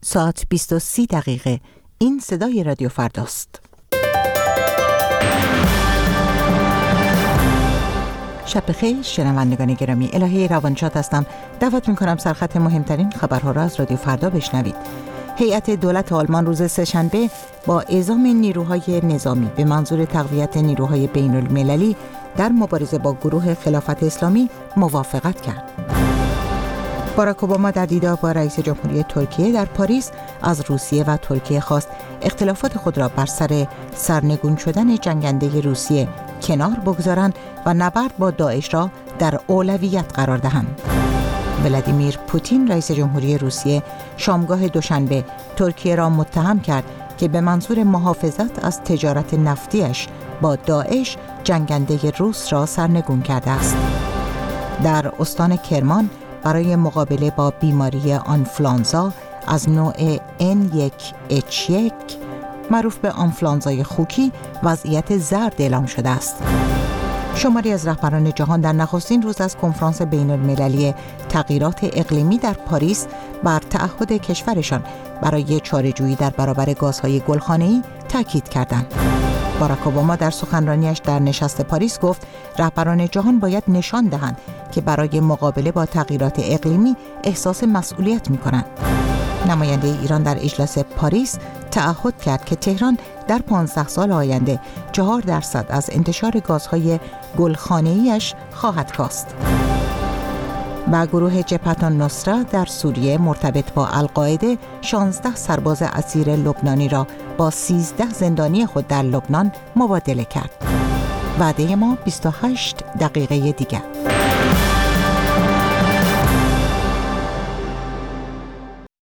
ساعت 20:30 این صدای رادیو فرداست. شب بخیر شنوندگان گرامی، الهه روانشاد هستم. دعوت می‌کنم سرخط مهمترین خبرها را از رادیو فردا بشنوید. هیئت دولت آلمان روز سه‌شنبه با اعزام نیروهای نظامی به منظور تقویت نیروهای بین‌المللی در مبارزه با گروه خلافت اسلامی موافقت کرد. باراک اوباما در دیدار با رئیس جمهوری ترکیه در پاریس از روسیه و ترکیه خواست اختلافات خود را بر سر سرنگون شدن جنگنده روسیه کنار بگذارند و نبرد با داعش را در اولویت قرار دهند. ولادیمیر پوتین رئیس جمهوری روسیه شامگاه دوشنبه ترکیه را متهم کرد که به منظور محافظت از تجارت نفتیش با داعش جنگنده روس را سرنگون کرده است. در استان کرمان برای مقابله با بیماری آنفلانزا از نوع N1H1 معروف به آنفلانزای خوکی وضعیت زرد اعلام شده است. شماری از رهبران جهان در نخستین روز از کنفرانس بین‌المللی تغییرات اقلیمی در پاریس بر تعهد کشورشان برای چاره‌جویی در برابر گازهای گلخانه‌ای تاکید کردند. باراک اوباما در سخنرانیش در نشست پاریس گفت رهبران جهان باید نشان دهند که برای مقابله با تغییرات اقلیمی احساس مسئولیت می‌کنند. نماینده ایران در اجلاس پاریس تعهد کرد که تهران در 15 سال آینده 4% از انتشار گازهای گلخانه‌ایش خواهد کاست. و گروه جبهة النصره در سوریه مرتبط با القاعده 16 سرباز اسیر لبنانی را با 13 زندانی خود در لبنان مبادله کرد. وعده ما 28 دقیقه دیگر.